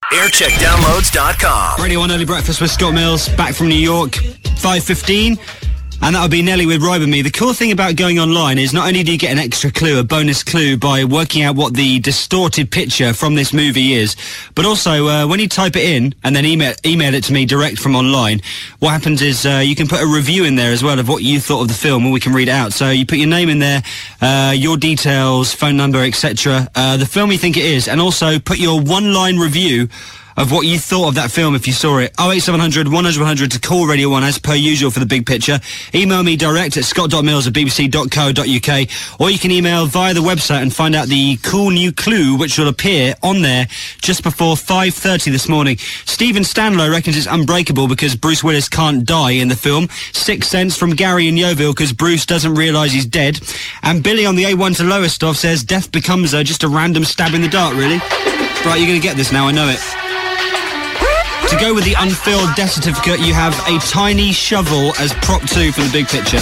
Aircheckdownloads.com. Radio 1 Early Breakfast with Scott Mills, back from New York, 5:15. And that'll be Nelly with Ride With Me. The cool thing about going online is not only do you get an extra clue, a bonus clue, by working out what the distorted picture from this movie is, but also when you type it in and then email it to me direct from online, what happens is you can put a review in there as well of what you thought of the film, and we can read it out. So you put your name in there, your details, phone number, etc., the film you think it is, and also put your one-line review of what you thought of that film if you saw it. 08700 100 100 to call Radio 1 as per usual for the big picture. Email me direct at scott.mills@bbc.co.uk, or you can email via the website and find out the cool new clue which will appear on there just before 5:30 this morning. Stephen Stanlow reckons it's unbreakable because Bruce Willis can't die in the film. 6 cents from Gary in Yeovil because Bruce doesn't realise he's dead. And Billy on the A1 to Lowestoft says death becomes just a random stab in the dark, really. Right, you're going to get this now, I know it. To go with the unfilled death certificate, you have a tiny shovel as prop 2 for the big picture.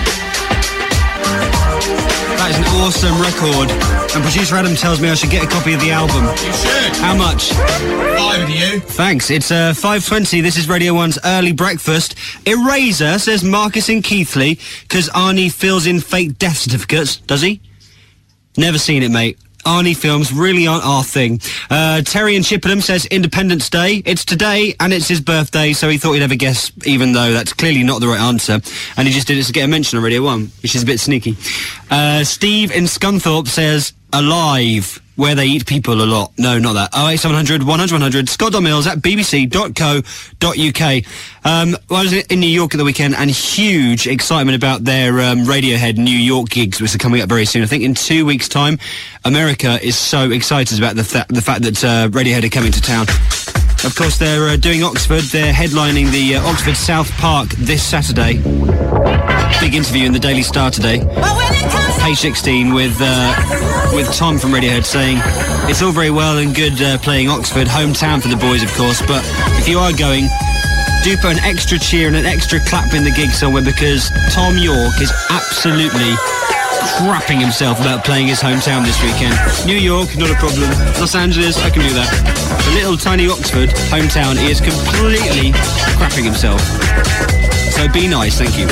That is an awesome record. And producer Adam tells me I should get a copy of the album. You should. How much? $5 to you. Thanks. It's 5:20. This is Radio 1's Early Breakfast. Eraser, says Marcus in Keighley, because Arnie fills in fake death certificates. Does he? Never seen it, mate. Arnie films really aren't our thing. Terry in Chippenham says Independence Day. It's today and it's his birthday, so he thought he'd have a guess, even though that's clearly not the right answer. And he just did it to get a mention on Radio 1, which is a bit sneaky. Steve in Scunthorpe says Alive, where they eat people a lot. No, not that. 08700 100 100, scott.mills@bbc.co.uk. I was in New York at the weekend, and huge excitement about their Radiohead New York gigs, which are coming up very soon. I think in 2 weeks' time, America is so excited about the fact that Radiohead are coming to town. Of course, they're doing Oxford. They're headlining the Oxford South Park this Saturday. Big interview in the Daily Star today. Page 16 with Tom from Radiohead saying it's all very well and good playing Oxford, hometown for the boys, of course, but if you are going, do put an extra cheer and an extra clap in the gig somewhere, because Tom York is absolutely crapping himself about playing his hometown this weekend. New York, not a problem. Los Angeles, I can do that. The little tiny Oxford hometown, he is completely crapping himself. So be nice, thank you.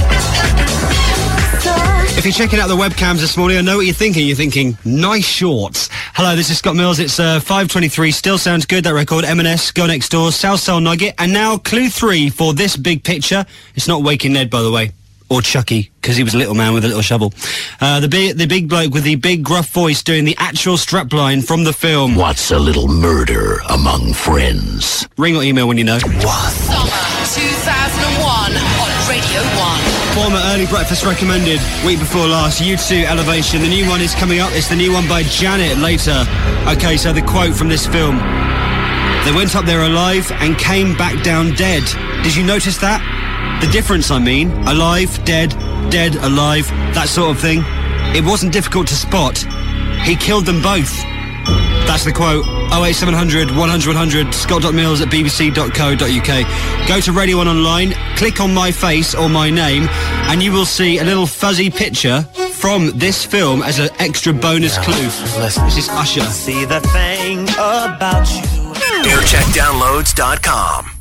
If you're checking out the webcams this morning, I know what you're thinking. You're thinking, nice shorts. Hello, this is Scott Mills. It's 5:23. Still sounds good, that record. M&S, Go Next Door, South Soul Nugget. And now, clue 3 for this big picture. It's not Waking Ned, by the way. Or Chucky, because he was a little man with a little shovel. The big bloke with the big gruff voice doing the actual strapline from the film. What's a little murder among friends? Ring or email when you know. What? Summer 2001 on Radio 1. Former Early Breakfast recommended, week before last, U2 Elevation. The new one is coming up. It's the new one by Janet later. Okay, so the quote from this film. They went up there alive and came back down dead. Did you notice that? The difference, I mean. Alive, dead, dead, alive, that sort of thing. It wasn't difficult to spot. He killed them both. That's the quote. 08700 100 100, scott.mills@bbc.co.uk. Go to Radio 1 online, click on my face or my name, and you will see a little fuzzy picture from this film as an extra bonus clue. This is Usher. See the thing about you. Aircheckdownloads.com.